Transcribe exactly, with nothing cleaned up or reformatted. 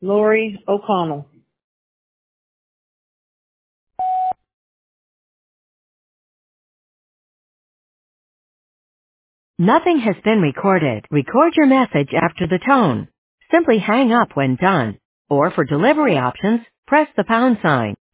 Lori O'Connell. Nothing has been recorded. Record your message after the tone. Simply hang up when done. Or for delivery options, press the pound sign.